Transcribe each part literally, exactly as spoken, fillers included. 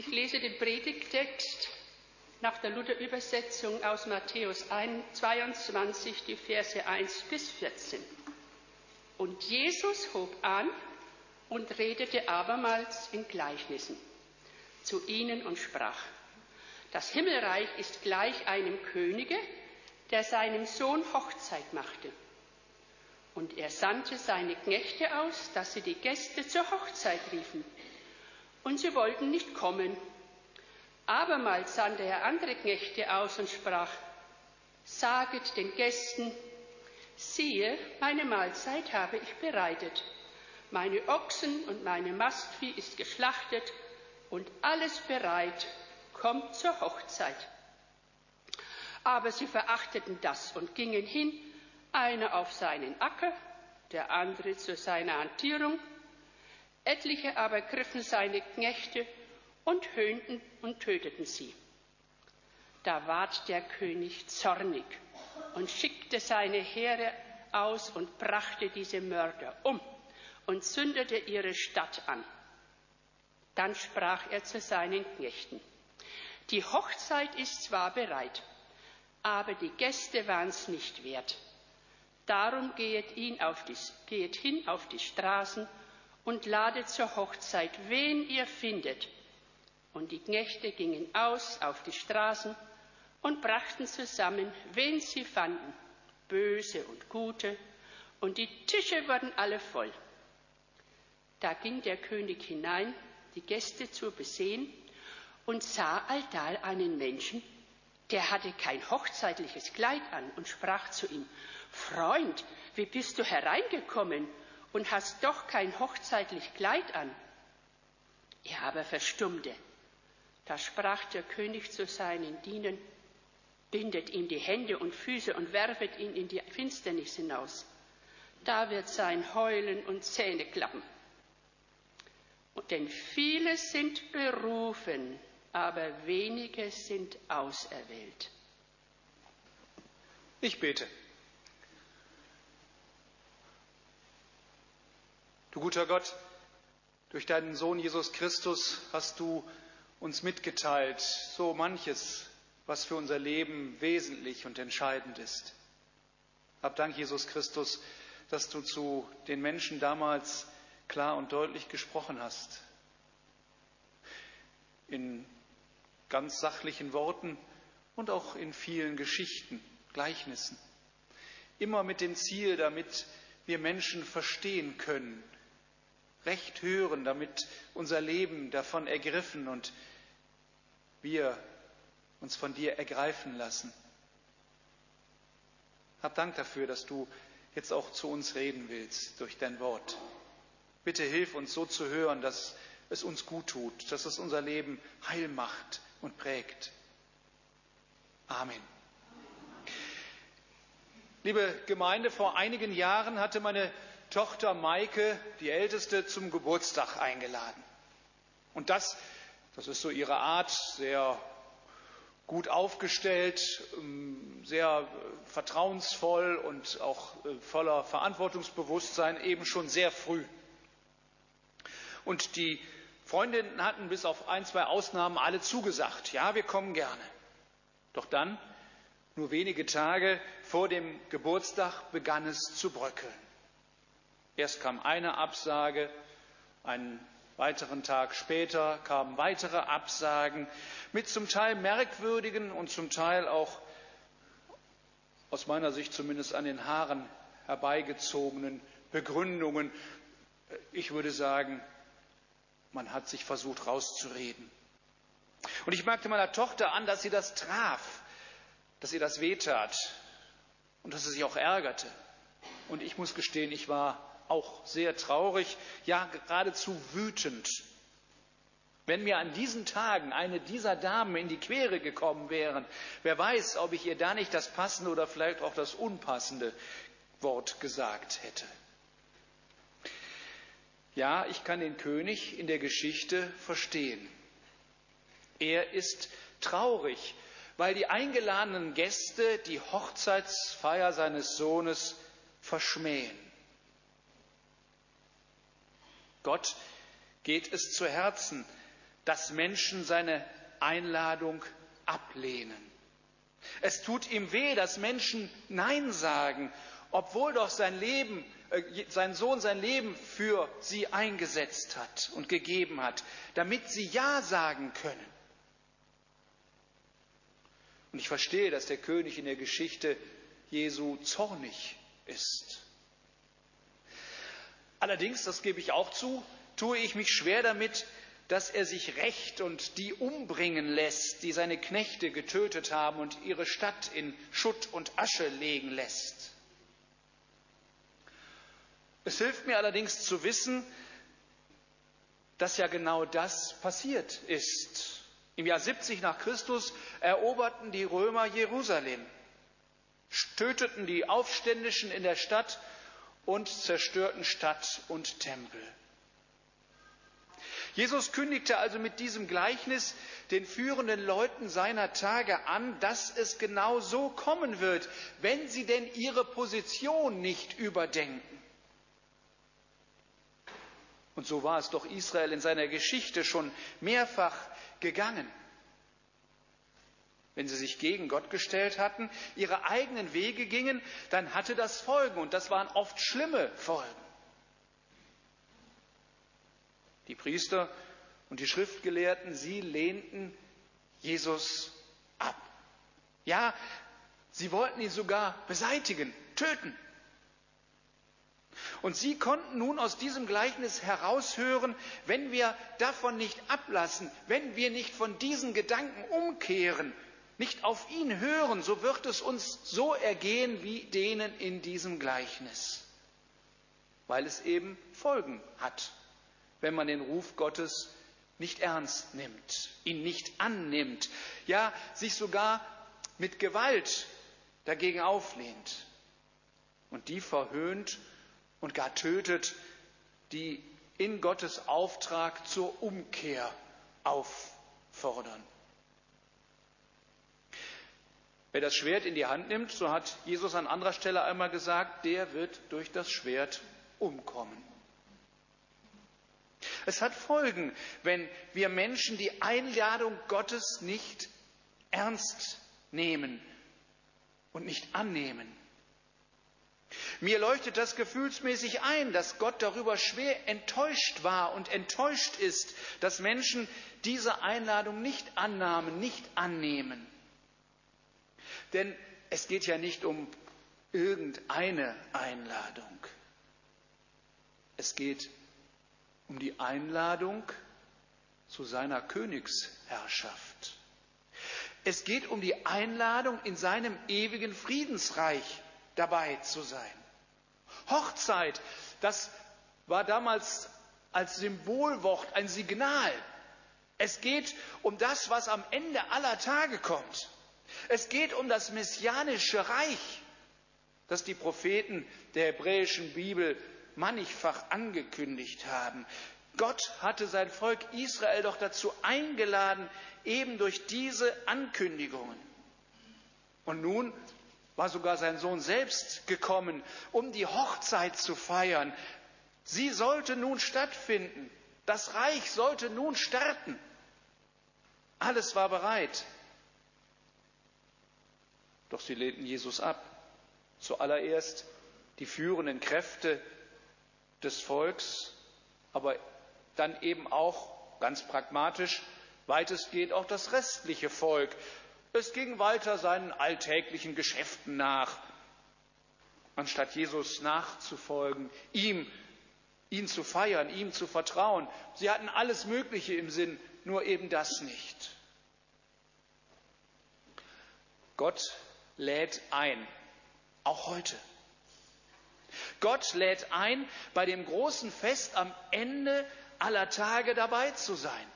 Ich lese den Predigttext nach der Luther-Übersetzung aus Matthäus zweiundzwanzig, die Verse eins bis vierzehn. Und Jesus hob an und redete abermals in Gleichnissen zu ihnen und sprach: Das Himmelreich ist gleich einem Könige, der seinem Sohn Hochzeit machte. Und er sandte seine Knechte aus, dass sie die Gäste zur Hochzeit riefen. Und sie wollten nicht kommen. Abermals sandte er andere Knechte aus und sprach: Saget den Gästen, siehe, meine Mahlzeit habe ich bereitet. Meine Ochsen und meine Mastvieh ist geschlachtet und alles bereit, kommt zur Hochzeit. Aber sie verachteten das und gingen hin, einer auf seinen Acker, der andere zu seiner Hantierung. Etliche aber griffen seine Knechte und höhnten und töteten sie. Da ward der König zornig und schickte seine Heere aus und brachte diese Mörder um und zündete ihre Stadt an. Dann sprach er zu seinen Knechten: Die Hochzeit ist zwar bereit, aber die Gäste waren's nicht wert. Darum gehet, ihn auf die, gehet hin auf die Straßen und ladet zur Hochzeit, wen ihr findet. Und die Knechte gingen aus auf die Straßen und brachten zusammen, wen sie fanden, Böse und Gute, und die Tische wurden alle voll. Da ging der König hinein, die Gäste zu besehen, und sah allda einen Menschen, der hatte kein hochzeitliches Kleid an, und sprach zu ihm: Freund, wie bist du hereingekommen und hast doch kein hochzeitlich Kleid an? Er aber verstummte. Da sprach der König zu seinen Dienern: Bindet ihm die Hände und Füße und werfet ihn in die Finsternis hinaus. Da wird sein Heulen und Zähneklappen. Denn viele sind berufen, aber wenige sind auserwählt. Ich bete. Du guter Gott, durch deinen Sohn Jesus Christus hast du uns mitgeteilt, so manches, was für unser Leben wesentlich und entscheidend ist. Hab Dank, Jesus Christus, dass du zu den Menschen damals klar und deutlich gesprochen hast. In ganz sachlichen Worten und auch in vielen Geschichten, Gleichnissen. Immer mit dem Ziel, damit wir Menschen verstehen können, recht hören, damit unser Leben davon ergriffen und wir uns von dir ergreifen lassen. Hab Dank dafür, dass du jetzt auch zu uns reden willst durch dein Wort. Bitte hilf uns so zu hören, dass es uns gut tut, dass es unser Leben heil macht und prägt. Amen. Liebe Gemeinde, vor einigen Jahren hatte meine Tochter Maike, die Älteste, zum Geburtstag eingeladen. Und das, das ist so ihre Art, sehr gut aufgestellt, sehr vertrauensvoll und auch voller Verantwortungsbewusstsein, eben schon sehr früh. Und die Freundinnen hatten bis auf ein, zwei Ausnahmen alle zugesagt. Ja, wir kommen gerne. Doch dann, nur wenige Tage vor dem Geburtstag, begann es zu bröckeln. Erst kam eine Absage, einen weiteren Tag später kamen weitere Absagen mit zum Teil merkwürdigen und zum Teil auch, aus meiner Sicht zumindest, an den Haaren herbeigezogenen Begründungen. Ich würde sagen, man hat sich versucht rauszureden. Und ich merkte meiner Tochter an, dass sie das traf, dass ihr das wehtat und dass sie sich auch ärgerte. Und ich muss gestehen, ich war auch sehr traurig, ja geradezu wütend. Wenn mir an diesen Tagen eine dieser Damen in die Quere gekommen wären, wer weiß, ob ich ihr da nicht das passende oder vielleicht auch das unpassende Wort gesagt hätte. Ja, ich kann den König in der Geschichte verstehen. Er ist traurig, weil die eingeladenen Gäste die Hochzeitsfeier seines Sohnes verschmähen. Gott geht es zu Herzen, dass Menschen seine Einladung ablehnen. Es tut ihm weh, dass Menschen Nein sagen, obwohl doch sein Leben, äh, sein Sohn sein Leben für sie eingesetzt hat und gegeben hat, damit sie Ja sagen können. Und ich verstehe, dass der König in der Geschichte Jesu zornig ist. Allerdings, das gebe ich auch zu, tue ich mich schwer damit, dass er sich rächt und die umbringen lässt, die seine Knechte getötet haben und ihre Stadt in Schutt und Asche legen lässt. Es hilft mir allerdings zu wissen, dass ja genau das passiert ist. Im Jahr siebzig nach Christus eroberten die Römer Jerusalem, töteten die Aufständischen in der Stadt und zerstörten Stadt und Tempel. Jesus kündigte also mit diesem Gleichnis den führenden Leuten seiner Tage an, dass es genau so kommen wird, wenn sie denn ihre Position nicht überdenken. Und so war es doch Israel in seiner Geschichte schon mehrfach gegangen. Wenn sie sich gegen Gott gestellt hatten, ihre eigenen Wege gingen, dann hatte das Folgen, und das waren oft schlimme Folgen. Die Priester und die Schriftgelehrten, sie lehnten Jesus ab. Ja, sie wollten ihn sogar beseitigen, töten. Und sie konnten nun aus diesem Gleichnis heraushören, wenn wir davon nicht ablassen, wenn wir nicht von diesen Gedanken umkehren, nicht auf ihn hören, so wird es uns so ergehen wie denen in diesem Gleichnis, weil es eben Folgen hat, wenn man den Ruf Gottes nicht ernst nimmt, ihn nicht annimmt, ja, sich sogar mit Gewalt dagegen auflehnt und die verhöhnt und gar tötet, die in Gottes Auftrag zur Umkehr auffordern. Wer das Schwert in die Hand nimmt, so hat Jesus an anderer Stelle einmal gesagt, der wird durch das Schwert umkommen. Es hat Folgen, wenn wir Menschen die Einladung Gottes nicht ernst nehmen und nicht annehmen. Mir leuchtet das gefühlsmäßig ein, dass Gott darüber schwer enttäuscht war und enttäuscht ist, dass Menschen diese Einladung nicht annahmen, nicht annehmen. Denn es geht ja nicht um irgendeine Einladung. Es geht um die Einladung zu seiner Königsherrschaft. Es geht um die Einladung, in seinem ewigen Friedensreich dabei zu sein. Hochzeit, das war damals als Symbolwort ein Signal. Es geht um das, was am Ende aller Tage kommt. Es geht um das messianische Reich, das die Propheten der hebräischen Bibel mannigfach angekündigt haben. Gott hatte sein Volk Israel doch dazu eingeladen, eben durch diese Ankündigungen. Und nun war sogar sein Sohn selbst gekommen, um die Hochzeit zu feiern. Sie sollte nun stattfinden. Das Reich sollte nun starten. Alles war bereit. Doch sie lehnten Jesus ab. Zuallererst die führenden Kräfte des Volks, aber dann eben auch ganz pragmatisch weitestgehend auch das restliche Volk. Es ging weiter seinen alltäglichen Geschäften nach, anstatt Jesus nachzufolgen, ihm, ihn zu feiern, ihm zu vertrauen. Sie hatten alles Mögliche im Sinn, nur eben das nicht. Gott lädt ein, auch heute. Gott lädt ein, bei dem großen Fest am Ende aller Tage dabei zu sein.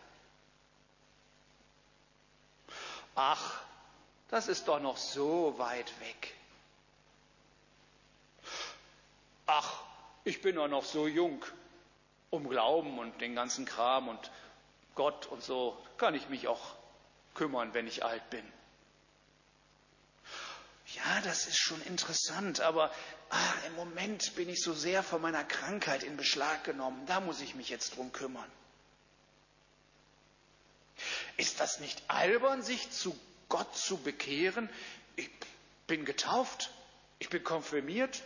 Ach, das ist doch noch so weit weg. Ach, ich bin doch noch so jung, um Glauben und den ganzen Kram und Gott und so kann ich mich auch kümmern, wenn ich alt bin. Ja, das ist schon interessant, aber ach, im Moment bin ich so sehr von meiner Krankheit in Beschlag genommen. Da muss ich mich jetzt drum kümmern. ist das nicht albern, sich zu Gott zu bekehren? Ich bin getauft, ich bin konfirmiert.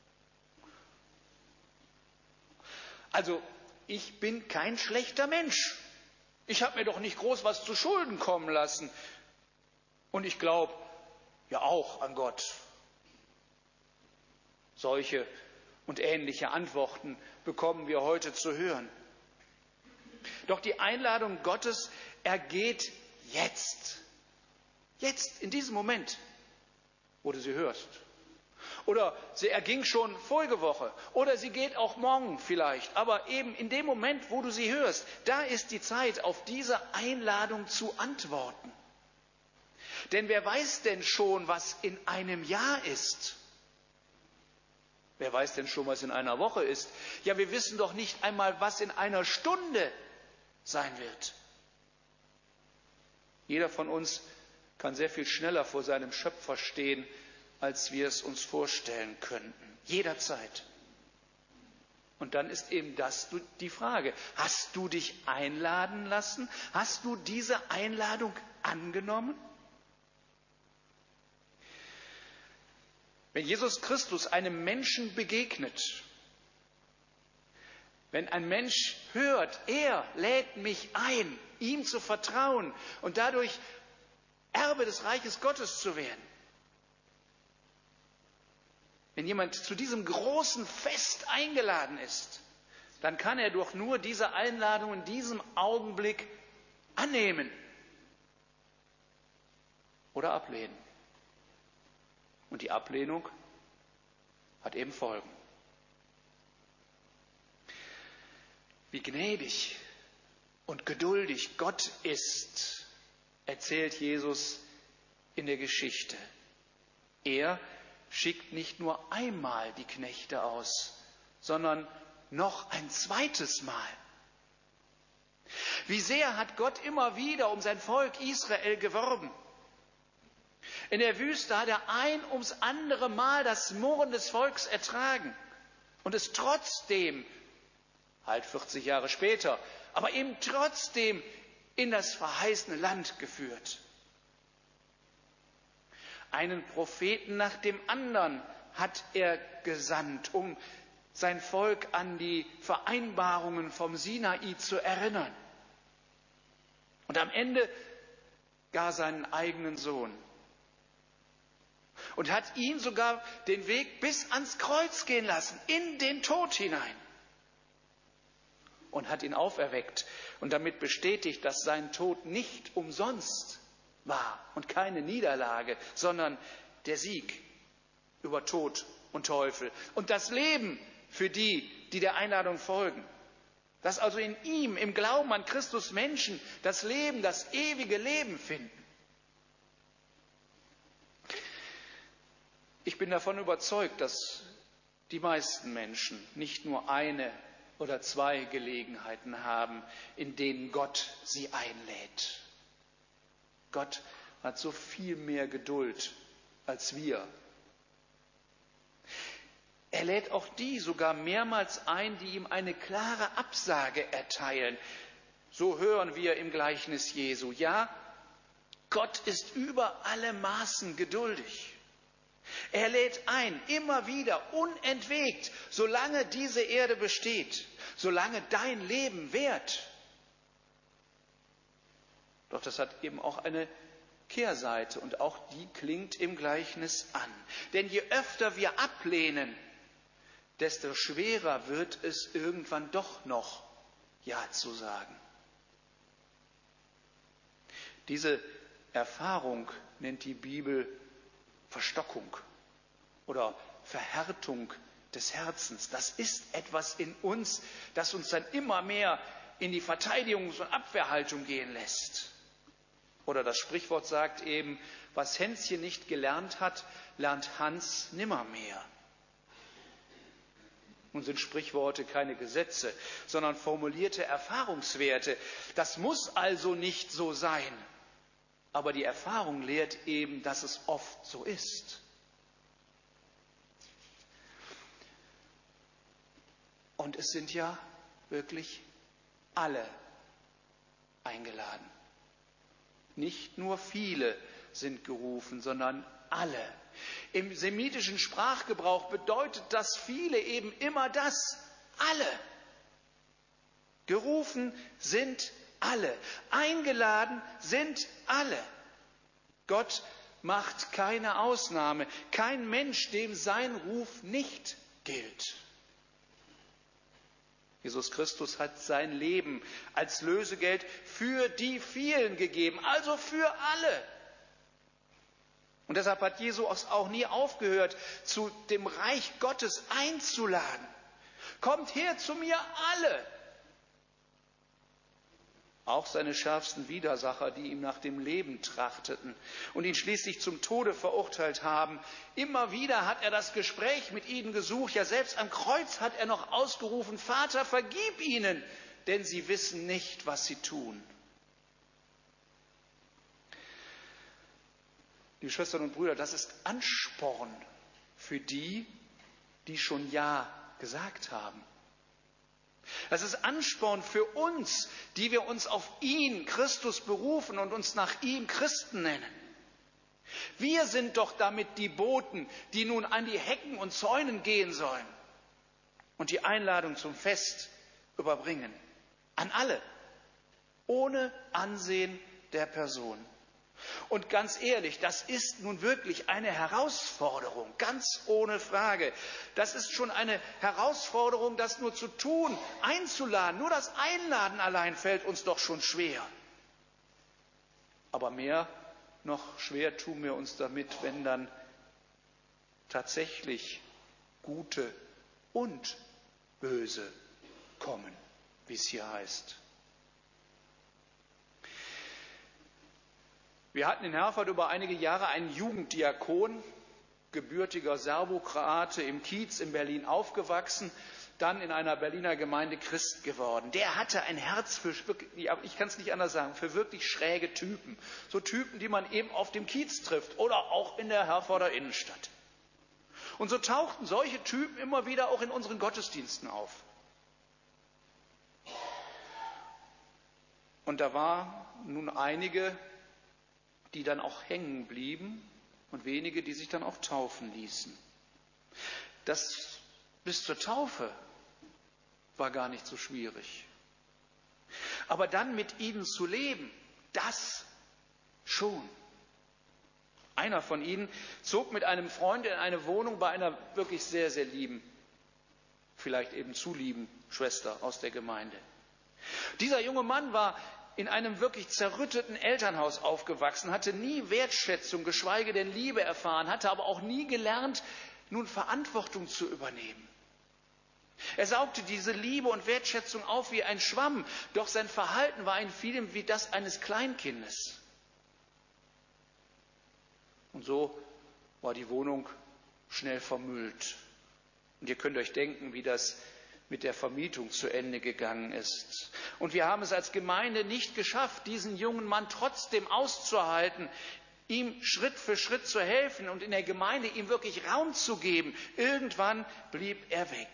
Also, ich bin kein schlechter Mensch. Ich habe mir doch nicht groß was zu Schulden kommen lassen. Und ich glaube ja auch an Gott. Solche und ähnliche Antworten bekommen wir heute zu hören. Doch die Einladung Gottes ergeht jetzt. Jetzt, in diesem Moment, wo du sie hörst. Oder sie erging schon vorige Woche. Oder sie geht auch morgen vielleicht. Aber eben in dem Moment, wo du sie hörst, da ist die Zeit, auf diese Einladung zu antworten. Denn wer weiß denn schon, was in einem Jahr ist? Wer weiß denn schon, was in einer Woche ist? Ja, wir wissen doch nicht einmal, was in einer Stunde sein wird. Jeder von uns kann sehr viel schneller vor seinem Schöpfer stehen, als wir es uns vorstellen könnten. Jederzeit. Und dann ist eben das die Frage. Hast du dich einladen lassen? Hast du diese Einladung angenommen? Wenn Jesus Christus einem Menschen begegnet, wenn ein Mensch hört, er lädt mich ein, ihm zu vertrauen und dadurch Erbe des Reiches Gottes zu werden. Wenn jemand zu diesem großen Fest eingeladen ist, dann kann er doch nur diese Einladung in diesem Augenblick annehmen oder ablehnen. Und die Ablehnung hat eben Folgen. Wie gnädig und geduldig Gott ist, erzählt Jesus in der Geschichte. Er schickt nicht nur einmal die Knechte aus, sondern noch ein zweites Mal. Wie sehr hat Gott immer wieder um sein Volk Israel geworben. In der Wüste hat er ein ums andere Mal das Murren des Volks ertragen und es trotzdem, halt vierzig Jahre später, aber eben trotzdem in das verheißene Land geführt. Einen Propheten nach dem anderen hat er gesandt, um sein Volk an die Vereinbarungen vom Sinai zu erinnern. Und am Ende gar seinen eigenen Sohn. Und hat ihn sogar den Weg bis ans Kreuz gehen lassen, in den Tod hinein. Und hat ihn auferweckt und damit bestätigt, dass sein Tod nicht umsonst war und keine Niederlage, sondern der Sieg über Tod und Teufel und das Leben für die, die der Einladung folgen. Dass also in ihm, im Glauben an Christus Menschen das Leben, das ewige Leben finden. Ich bin davon überzeugt, dass die meisten Menschen nicht nur eine oder zwei Gelegenheiten haben, in denen Gott sie einlädt. Gott hat so viel mehr Geduld als wir. Er lädt auch die sogar mehrmals ein, die ihm eine klare Absage erteilen. So hören wir im Gleichnis Jesu. Ja, Gott ist über alle Maßen geduldig. Er lädt ein, immer wieder, unentwegt, solange diese Erde besteht, solange dein Leben währt. Doch das hat eben auch eine Kehrseite und auch die klingt im Gleichnis an. Denn je öfter wir ablehnen, desto schwerer wird es irgendwann doch noch Ja zu sagen. Diese Erfahrung nennt die Bibel Verstockung oder Verhärtung des Herzens. Das ist etwas in uns, das uns dann immer mehr in die Verteidigungs- und Abwehrhaltung gehen lässt. Oder das Sprichwort sagt eben, was Hänschen nicht gelernt hat, lernt Hans nimmermehr. Nun sind Sprichworte keine Gesetze, sondern formulierte Erfahrungswerte. Das muss also nicht so sein. Aber die Erfahrung lehrt eben, dass es oft so ist. Und es sind ja wirklich alle eingeladen. Nicht nur viele sind gerufen, sondern alle. Im semitischen Sprachgebrauch bedeutet das viele eben immer das, alle. Gerufen sind alle. Eingeladen sind alle. Gott macht keine Ausnahme. Kein Mensch, dem sein Ruf nicht gilt. Jesus Christus hat sein Leben als Lösegeld für die vielen gegeben, also für alle. Und deshalb hat Jesus auch nie aufgehört, zu dem Reich Gottes einzuladen. Kommt her zu mir alle. Auch seine schärfsten Widersacher, die ihm nach dem Leben trachteten und ihn schließlich zum Tode verurteilt haben. Immer wieder hat er das Gespräch mit ihnen gesucht. Ja, selbst am Kreuz hat er noch ausgerufen, Vater, vergib ihnen, denn sie wissen nicht, was sie tun. Liebe Schwestern und Brüder, das ist Ansporn für die, die schon Ja gesagt haben. Das ist Ansporn für uns, die wir uns auf ihn, Christus, berufen und uns nach ihm Christen nennen. Wir sind doch damit die Boten, die nun an die Hecken und Zäunen gehen sollen und die Einladung zum Fest überbringen. An alle, ohne Ansehen der Person. Und ganz ehrlich, das ist nun wirklich eine Herausforderung, ganz ohne Frage. Das ist schon eine Herausforderung, das nur zu tun, einzuladen. Nur das Einladen allein fällt uns doch schon schwer. Aber mehr noch schwer tun wir uns damit, wenn dann tatsächlich Gute und Böse kommen, wie es hier heißt. Wir hatten in Herford über einige Jahre einen Jugenddiakon, gebürtiger Serbokroate, im Kiez in Berlin aufgewachsen, dann in einer Berliner Gemeinde Christ geworden. Der hatte ein Herz für, ich kann es nicht anders sagen, für wirklich schräge Typen. So Typen, die man eben auf dem Kiez trifft oder auch in der Herforder Innenstadt. Und so tauchten solche Typen immer wieder auch in unseren Gottesdiensten auf. Und da waren nun einige, die dann auch hängen blieben und wenige, die sich dann auch taufen ließen. Das bis zur Taufe war gar nicht so schwierig. Aber dann mit ihnen zu leben, das schon. Einer von ihnen zog mit einem Freund in eine Wohnung bei einer wirklich sehr, sehr lieben, vielleicht eben zu lieben Schwester aus der Gemeinde. Dieser junge Mann war in einem wirklich zerrütteten Elternhaus aufgewachsen, hatte nie Wertschätzung, geschweige denn Liebe erfahren, hatte aber auch nie gelernt, nun Verantwortung zu übernehmen. Er saugte diese Liebe und Wertschätzung auf wie ein Schwamm, doch sein Verhalten war in vielem wie das eines Kleinkindes. Und so war die Wohnung schnell vermüllt. Und ihr könnt euch denken, wie das mit der Vermietung zu Ende gegangen ist. Und wir haben es als Gemeinde nicht geschafft, diesen jungen Mann trotzdem auszuhalten, ihm Schritt für Schritt zu helfen und in der Gemeinde ihm wirklich Raum zu geben. Irgendwann blieb er weg.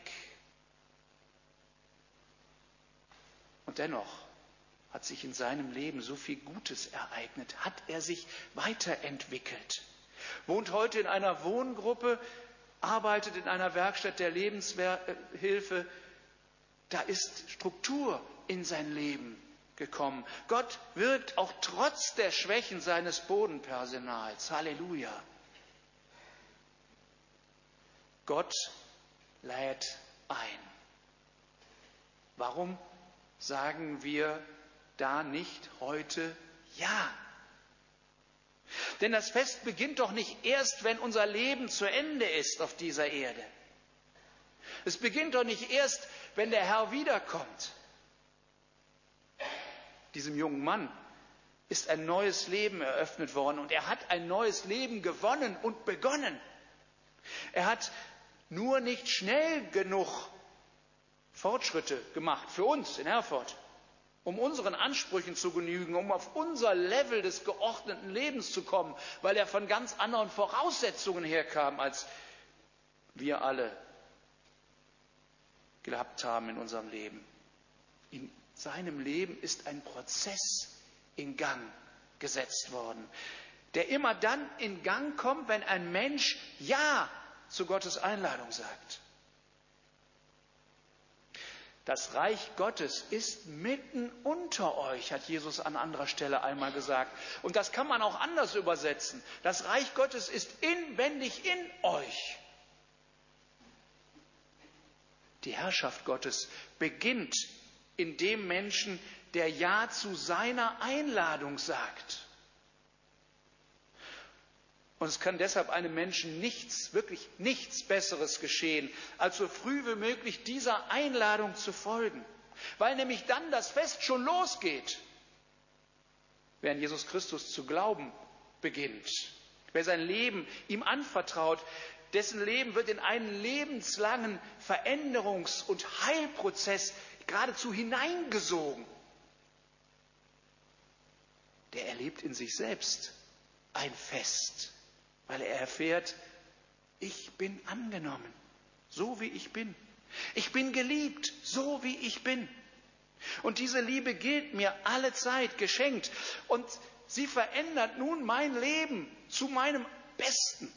Und dennoch hat sich in seinem Leben so viel Gutes ereignet, hat er sich weiterentwickelt, wohnt heute in einer Wohngruppe, arbeitet in einer Werkstatt der Lebenshilfe. Da ist Struktur in sein Leben gekommen. Gott wirkt auch trotz der Schwächen seines Bodenpersonals. Halleluja. Gott lädt ein. Warum sagen wir da nicht heute Ja? Denn das Fest beginnt doch nicht erst, wenn unser Leben zu Ende ist auf dieser Erde. Es beginnt doch nicht erst, wenn der Herr wiederkommt. Diesem jungen Mann ist ein neues Leben eröffnet worden und er hat ein neues Leben gewonnen und begonnen. Er hat nur nicht schnell genug Fortschritte gemacht für uns in Herford, um unseren Ansprüchen zu genügen, um auf unser Level des geordneten Lebens zu kommen, weil er von ganz anderen Voraussetzungen herkam, als wir alle gehabt haben in unserem Leben. In seinem Leben ist ein Prozess in Gang gesetzt worden, der immer dann in Gang kommt, wenn ein Mensch Ja zu Gottes Einladung sagt. Das Reich Gottes ist mitten unter euch, hat Jesus an anderer Stelle einmal gesagt. Und das kann man auch anders übersetzen. Das Reich Gottes ist inwendig in euch. Die Herrschaft Gottes beginnt in dem Menschen, der Ja zu seiner Einladung sagt. Und es kann deshalb einem Menschen nichts, wirklich nichts Besseres geschehen, als so früh wie möglich dieser Einladung zu folgen. Weil nämlich dann das Fest schon losgeht. Wer an Jesus Christus zu glauben beginnt, wer sein Leben ihm anvertraut, dessen Leben wird in einen lebenslangen Veränderungs- und Heilprozess geradezu hineingesogen. Der erlebt in sich selbst ein Fest, weil er erfährt, ich bin angenommen, so wie ich bin. Ich bin geliebt, so wie ich bin. Und diese Liebe gilt mir alle Zeit geschenkt. Und sie verändert nun mein Leben zu meinem Besten.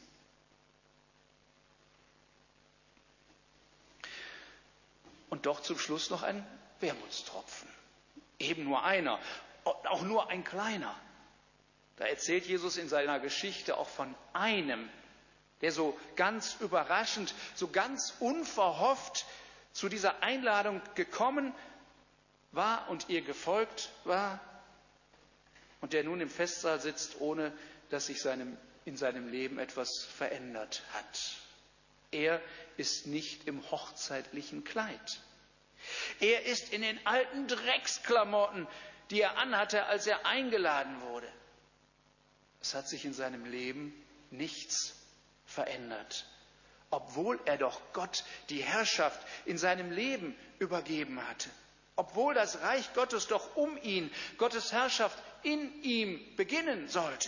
Und doch zum Schluss noch ein Wermutstropfen. Eben nur einer, auch nur ein kleiner. Da erzählt Jesus in seiner Geschichte auch von einem, der so ganz überraschend, so ganz unverhofft zu dieser Einladung gekommen war und ihr gefolgt war und der nun im Festsaal sitzt, ohne dass sich seinem, in seinem Leben etwas verändert hat. Er ist nicht im hochzeitlichen Kleid. Er ist in den alten Drecksklamotten, die er anhatte, als er eingeladen wurde. Es hat sich in seinem Leben nichts verändert, obwohl er doch Gott die Herrschaft in seinem Leben übergeben hatte. Obwohl das Reich Gottes doch um ihn, Gottes Herrschaft in ihm beginnen sollte.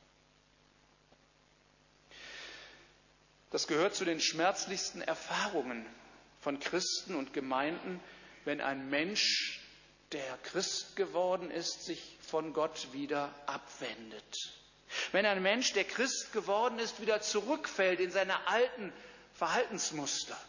Das gehört zu den schmerzlichsten Erfahrungen von Christen und Gemeinden, wenn ein Mensch, der Christ geworden ist, sich von Gott wieder abwendet. Wenn ein Mensch, der Christ geworden ist, wieder zurückfällt in seine alten Verhaltensmuster.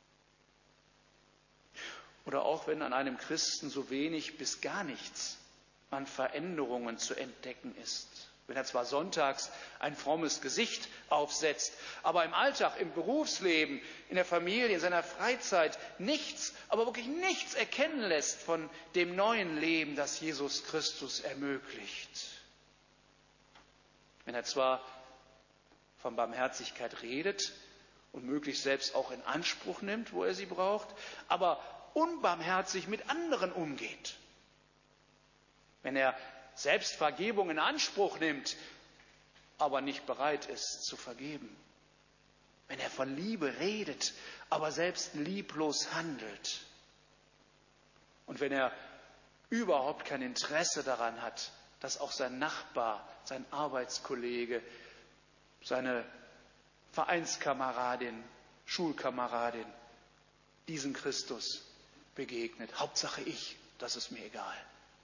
Oder auch wenn an einem Christen so wenig bis gar nichts an Veränderungen zu entdecken ist. Wenn er zwar sonntags ein frommes Gesicht aufsetzt, aber im Alltag, im Berufsleben, in der Familie, in seiner Freizeit nichts, aber wirklich nichts erkennen lässt von dem neuen Leben, das Jesus Christus ermöglicht. Wenn er zwar von Barmherzigkeit redet und möglichst selbst auch in Anspruch nimmt, wo er sie braucht, aber unbarmherzig mit anderen umgeht. Wenn er selbst Vergebung in Anspruch nimmt, aber nicht bereit ist zu vergeben. Wenn er von Liebe redet, aber selbst lieblos handelt. Und wenn er überhaupt kein Interesse daran hat, dass auch sein Nachbar, sein Arbeitskollege, seine Vereinskameradin, Schulkameradin diesem Christus begegnet. Hauptsache ich, das ist mir egal.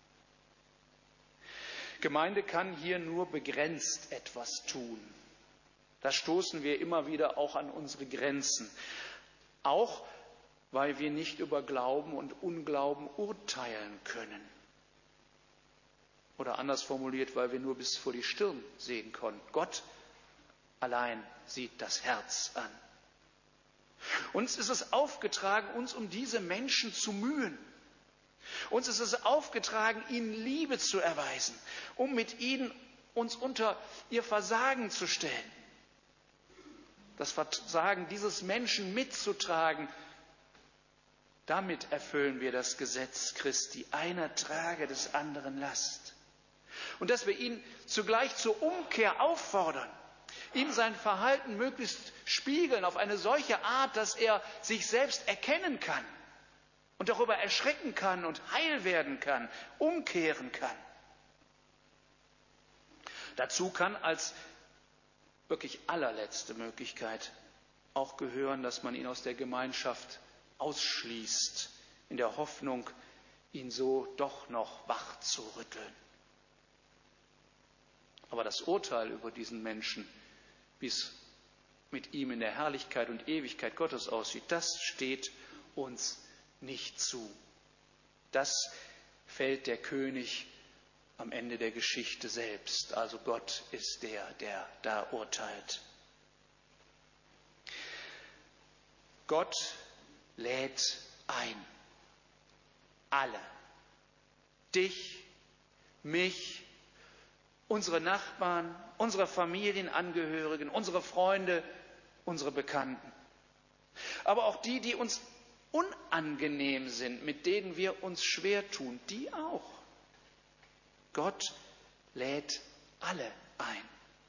Gemeinde kann hier nur begrenzt etwas tun. Da stoßen wir immer wieder auch an unsere Grenzen. Auch weil wir nicht über Glauben und Unglauben urteilen können. Oder anders formuliert, weil wir nur bis vor die Stirn sehen können. Gott allein sieht das Herz an. Uns ist es aufgetragen, uns um diese Menschen zu mühen. Uns ist es aufgetragen, ihnen Liebe zu erweisen, um mit ihnen uns unter ihr Versagen zu stellen. Das Versagen dieses Menschen mitzutragen, damit erfüllen wir das Gesetz Christi. Einer trage des anderen Last. Und dass wir ihn zugleich zur Umkehr auffordern, ihm sein Verhalten möglichst spiegeln auf eine solche Art, dass er sich selbst erkennen kann und darüber erschrecken kann und heil werden kann, umkehren kann. Dazu kann als wirklich allerletzte Möglichkeit auch gehören, dass man ihn aus der Gemeinschaft ausschließt, in der Hoffnung, ihn so doch noch wach zu rütteln. Aber das Urteil über diesen Menschen, wie es mit ihm in der Herrlichkeit und Ewigkeit Gottes aussieht, das steht uns nicht zu. Das fällt der König am Ende der Geschichte selbst. Also Gott ist der, der da urteilt. Gott lädt ein. Alle. Dich, mich, unsere Nachbarn, unsere Familienangehörigen, unsere Freunde, unsere Bekannten. Aber auch die, die uns unangenehm sind, mit denen wir uns schwer tun, die auch. Gott lädt alle ein.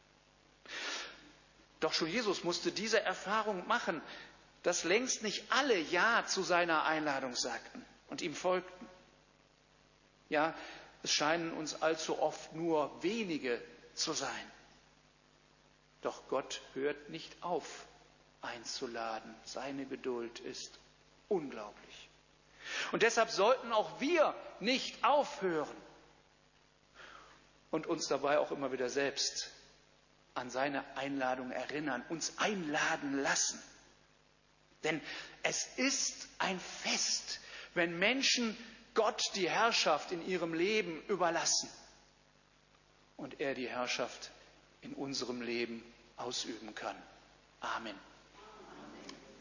Doch schon Jesus musste diese Erfahrung machen, dass längst nicht alle Ja zu seiner Einladung sagten und ihm folgten. Ja, es scheinen uns allzu oft nur wenige zu sein. Doch Gott hört nicht auf, einzuladen. Seine Geduld ist unglaublich. Und deshalb sollten auch wir nicht aufhören und uns dabei auch immer wieder selbst an seine Einladung erinnern, uns einladen lassen. Denn es ist ein Fest, wenn Menschen Gott die Herrschaft in ihrem Leben überlassen und er die Herrschaft in unserem Leben ausüben kann. Amen.